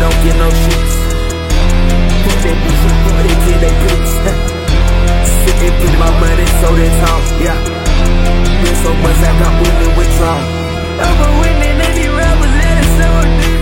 don't get no treats. Fuck that bitch, fuck that kid, they bitch. Sick and put my money, so that's all, yeah. Been so much I got winning withdrawal. I'm a winning, and these rappers let it so deep.